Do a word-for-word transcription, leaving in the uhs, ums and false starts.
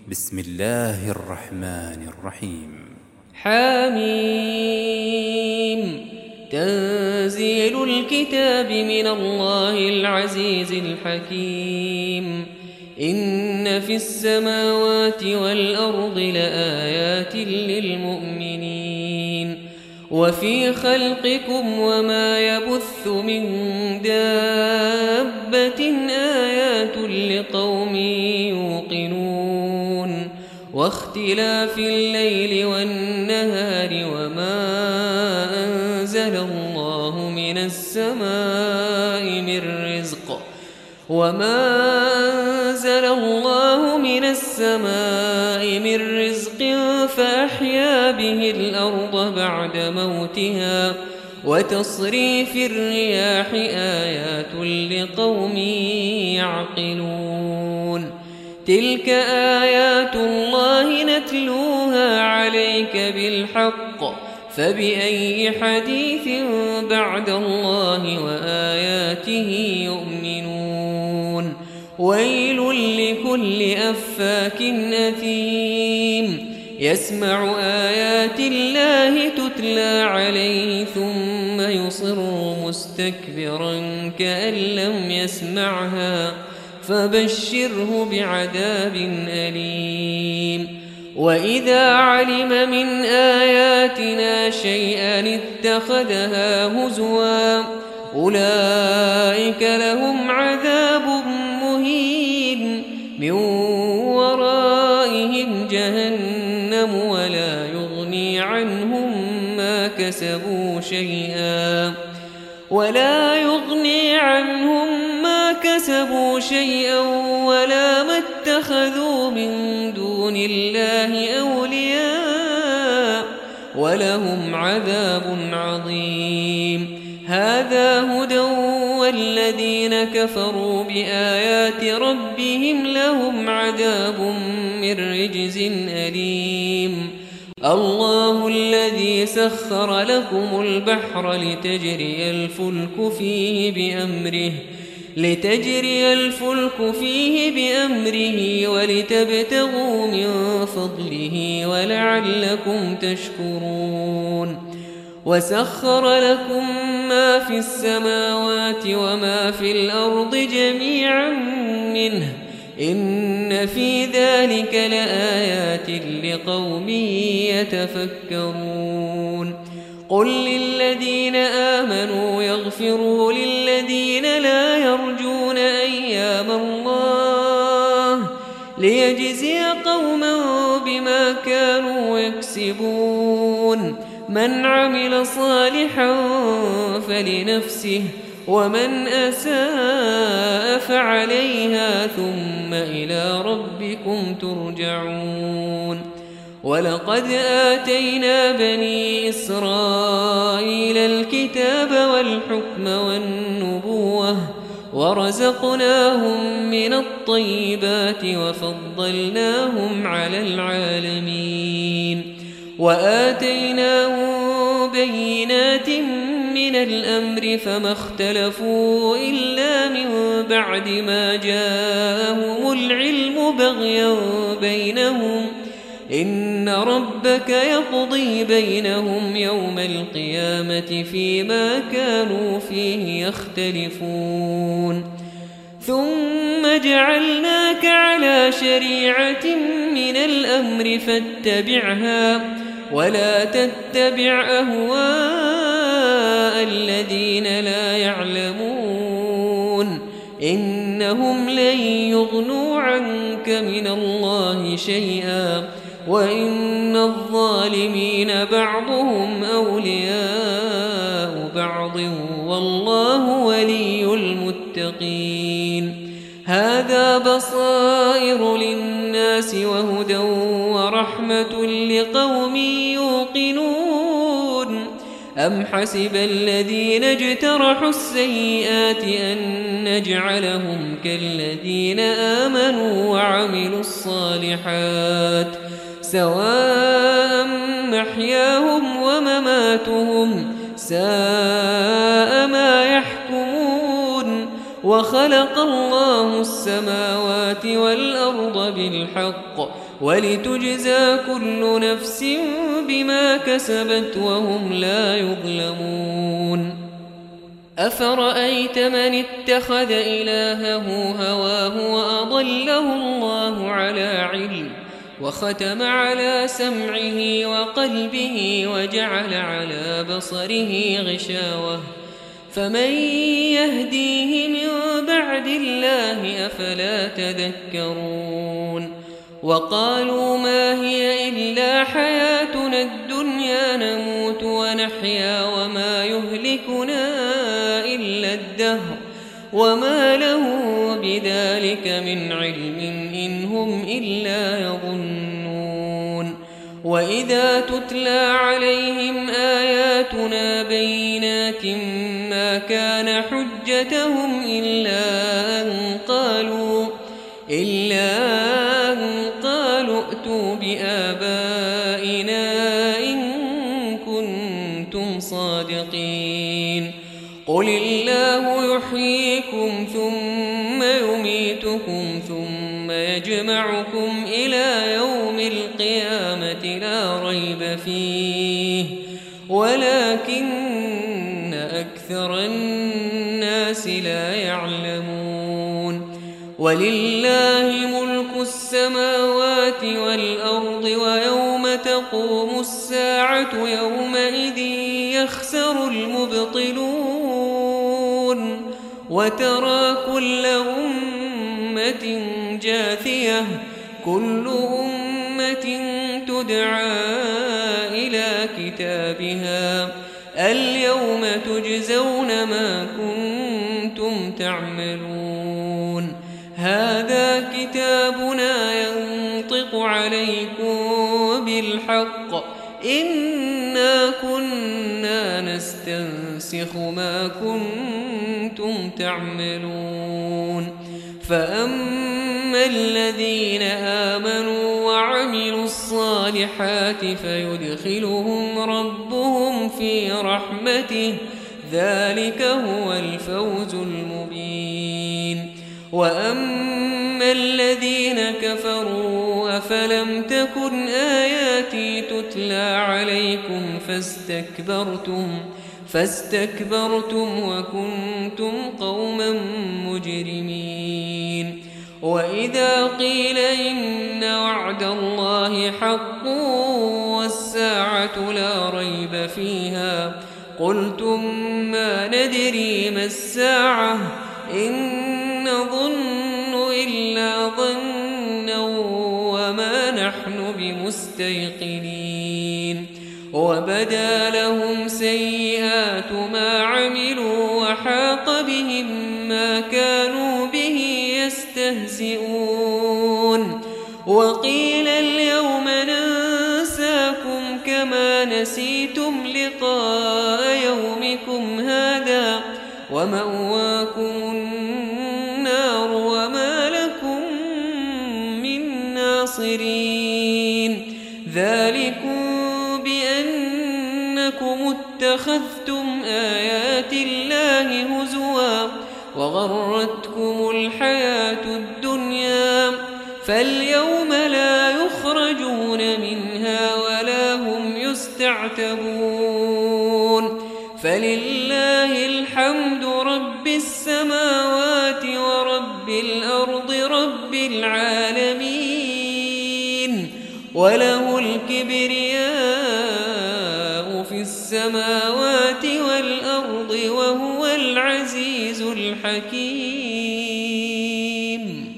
بسم الله الرحمن الرحيم. حميم. تنزيل الكتاب من الله العزيز الحكيم. إن في السماوات والأرض لآيات للمؤمنين وفي خلقكم وما يبث من دابة آيات لقوم يوقنون واختلاف الليل والنهار وما أنزل الله من السماء من رزق وما أنزل الله من السماء من رزق فأحيا به الأرض بعد موتها وتصريف الرياح آيات لقوم يعقلون. تلك آيات الله نتلوها عليك بالحق فبأي حديث بعد الله وآياته يؤمنون. ويل لكل أفاك أثيم يسمع آيات الله تتلى عليه ثم يصر مستكبرا كأن لم يسمعها فبشره بعذاب أليم. وإذا علم من آياتنا شيئا اتخذها هزوا أولئك لهم عذاب مهين من ورائهم جهنم ولا يغني عنهم ما كسبوا شيئا ولا يغني عنهم ما كسبوا شيئا ولا ما اتخذوا من دون الله أولياء ولهم عذاب عظيم. هذا هدى والذين كفروا بآيات ربهم لهم عذاب من رجز أليم. الله الذي سخر لكم البحر لتجري الفلك فيه بأمره لتجري الفلك فيه بأمره ولتبتغوا من فضله ولعلكم تشكرون. وسخر لكم ما في السماوات وما في الأرض جميعا منه إن في ذلك لآيات لقوم يتفكرون. قل للذين آمنوا يغفروا للذين لا يرجون أيام الله ليجزي قوما بما كانوا يكسبون. من عمل صالحا فلنفسه ومن أساء فعليها ثم إلى ربكم ترجعون. ولقد آتينا بني إسرائيل الكتاب والحكم والنبوة ورزقناهم من الطيبات وفضلناهم على العالمين وآتيناهم بينات من الأمر فما اختلفوا إلا من بعد ما جاءهم العلم بغيا بينهم إن ربك يقضي بينهم يوم القيامة فيما كانوا فيه يختلفون. ثم جعلناك على شريعة من الأمر فاتبعها ولا تتبع أهواء الذين لا يعلمون إنهم لن يغنوا عنك من الله شيئا وإن الظالمين بعضهم أولياء بعض والله ولي المتقين. هذا بصائر للناس وهدى ورحمة لقوم يوقنون. أم حسب الذين اجترحوا السيئات أن نجعلهم كالذين آمنوا وعملوا الصالحات سواء محياهم ومماتهم ساء ما يحكمون. وخلق الله السماوات والأرض بالحق ولتجزى كل نفس بما كسبت وهم لا يظلمون أفرأيت من اتخذ إلهه هواه وأضله الله على علم وختم على سمعه وقلبه وجعل على بصره غشاوة فمن يهديه من بعد الله أفلا تذكرون وقالوا ما هي إلا حياتنا الدنيا نموت ونحيا وما يهلكنا إلا الدهر وما له بذلك من علم إن هم إلا يظنون وإذا تتلى عليهم آياتنا بينات ما كان حجتهم إلا أن قالوا إلا أن قالوا ائتوا بآبائنا إن كنتم صادقين قل الله يحييكم ثم يميتكم ثم يجمعكم إلى يوم القيامة لا ريب فيه ولكن أكثر الناس لا يعلمون ولله ملك السماوات والأرض ويوم تقوم الساعة يومئذ يخسر المبطلون وترى كل أمة جاثية كل أمة تدعى إلى كتابها اليوم تجزون ما كنتم تعملون هذا كتابنا ينطق عليكم بالحق إنا كنا نستنسخ ما كنتم تعملون فأما الذين آمنوا وعملوا الصالحات فيدخلهم ربهم في رحمته ذلك هو الفوز المبين وأما الذين كفروا أفلم تكن آياتي تتلى عليكم فاستكبرتم فاستكبرتم وكنتم قوما مجرمين وإذا قيل إن وعد الله حق والساعة لا ريب فيها قلتم ما ندري ما الساعة إن نظن إلا ظنا وما نحن بمستيقنين وبدا لهم سيئات ما عملوا وحاق بهم ما كانوا به يستهزئون وقيل اليوم ننساكم كما نسيتم لقاء يومكم هذا ومأواكم النار وما لكم من ناصرين ذلكم بأنكم اتخذتم آيات الله هزوا وغرتكم الحياة الدنيا فاليوم لا يخرجون منها ولا هم يستعتبون فلله الحمد رب السماوات ورب الأرض رب العالمين وله الكبرياء في السماوات والأرض وهو العزيز الحكيم